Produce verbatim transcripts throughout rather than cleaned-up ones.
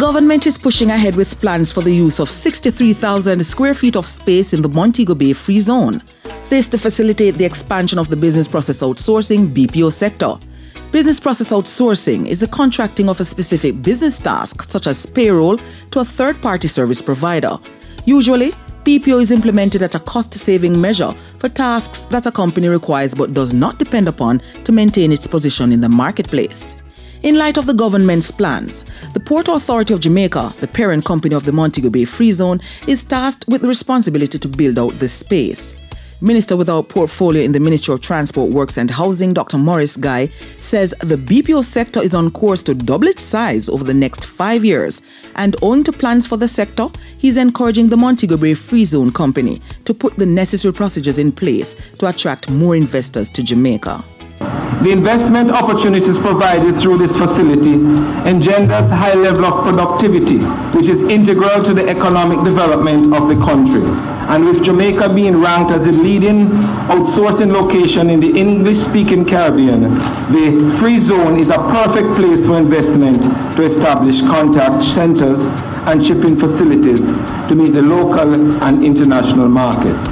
government is pushing ahead with plans for the use of sixty-three thousand square feet of space in the Montego Bay Free Zone. This to facilitate the expansion of the business process outsourcing B P O sector. Business process outsourcing is the contracting of a specific business task, such as payroll, to a third-party service provider. Usually, B P O is implemented at a cost-saving measure for tasks that a company requires but does not depend upon to maintain its position in the marketplace. In light of the government's plans, the Port Authority of Jamaica, the parent company of the Montego Bay Free Zone, is tasked with the responsibility to build out this space. Minister without portfolio in the Ministry of Transport, Works and Housing, Doctor Maurice Guy, says the B P O sector is on course to double its size over the next five years. And owing to plans for the sector, he's encouraging the Montego Bay Free Zone Company to put the necessary procedures in place to attract more investors to Jamaica. The investment opportunities provided through this facility engenders a high level of productivity, which is integral to the economic development of the country. And with Jamaica being ranked as the leading outsourcing location in the English-speaking Caribbean, the Free Zone is a perfect place for investment to establish contact centers and shipping facilities to meet the local and international markets.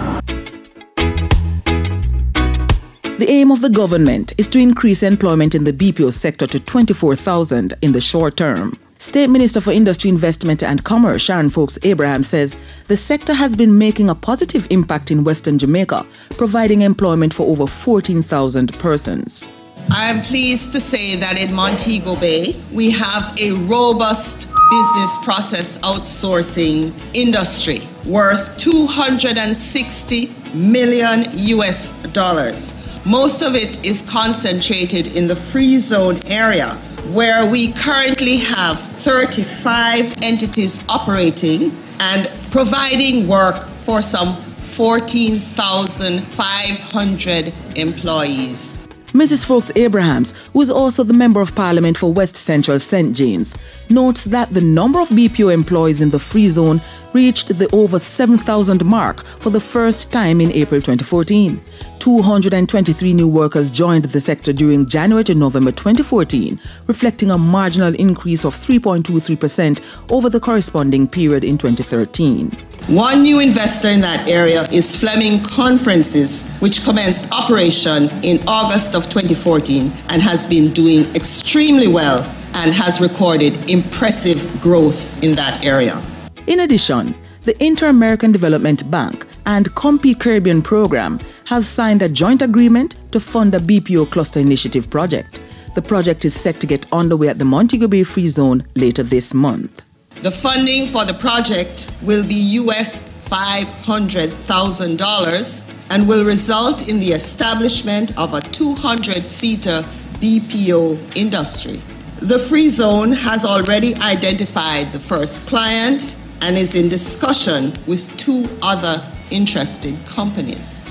The aim of the government is to increase employment in the B P O sector to twenty-four thousand in the short term. State Minister for Industry, Investment and Commerce, Sharon Folks Abraham, says the sector has been making a positive impact in Western Jamaica, providing employment for over fourteen thousand persons. I am pleased to say that in Montego Bay, we have a robust business process outsourcing industry worth two hundred sixty million U S dollars. Most of it is concentrated in the Free Zone area, where we currently have thirty-five entities operating and providing work for some fourteen thousand five hundred employees. Missus Folks Abrahams, who is also the Member of Parliament for West Central Saint James, notes that the number of B P O employees in the Free Zone reached the over seven thousand mark for the first time in April twenty fourteen. two hundred twenty-three new workers joined the sector during January to November twenty fourteen, reflecting a marginal increase of three point two three percent over the corresponding period in twenty thirteen. One new investor in that area is Fleming Conferences, which commenced operation in August of twenty fourteen and has been doing extremely well and has recorded impressive growth in that area. In addition, the Inter-American Development Bank and Compete Caribbean program have signed a joint agreement to fund a B P O cluster initiative project. The project is set to get underway at the Montego Bay Free Zone later this month. The funding for the project will be U S five hundred thousand dollars and will result in the establishment of a two hundred seater B P O industry. The Free Zone has already identified the first client and is in discussion with two other interested companies.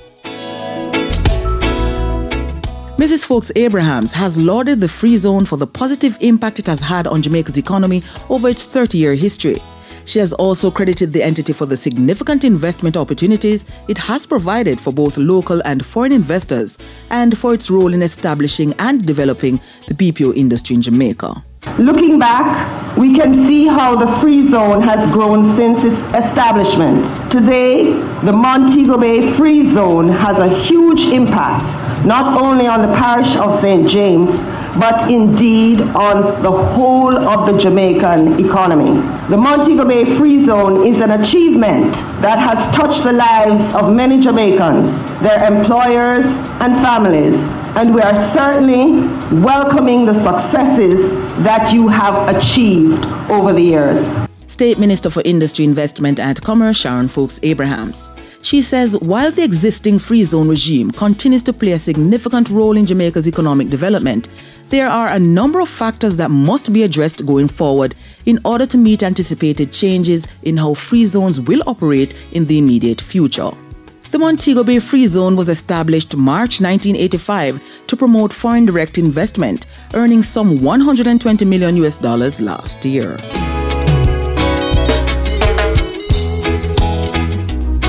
Missus Folks Abrahams has lauded the Free Zone for the positive impact it has had on Jamaica's economy over its thirty-year history. She has also credited the entity for the significant investment opportunities it has provided for both local and foreign investors and for its role in establishing and developing the B P O industry in Jamaica. Looking back, we can see how the Free Zone has grown since its establishment. Today, the Montego Bay Free Zone has a huge impact, not only on the parish of Saint James, but indeed on the whole of the Jamaican economy. The Montego Bay Free Zone is an achievement that has touched the lives of many Jamaicans, their employers and families, and we are certainly welcoming the successes that you have achieved over the years. State Minister for Industry, Investment and Commerce, Sharon Folks Abrahams. She says while the existing Free Zone regime continues to play a significant role in Jamaica's economic development, there are a number of factors that must be addressed going forward in order to meet anticipated changes in how Free Zones will operate in the immediate future. The Montego Bay Free Zone was established March nineteen eighty-five to promote foreign direct investment, earning some one hundred twenty million U S dollars last year.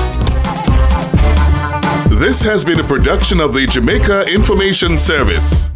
This has been a production of the Jamaica Information Service.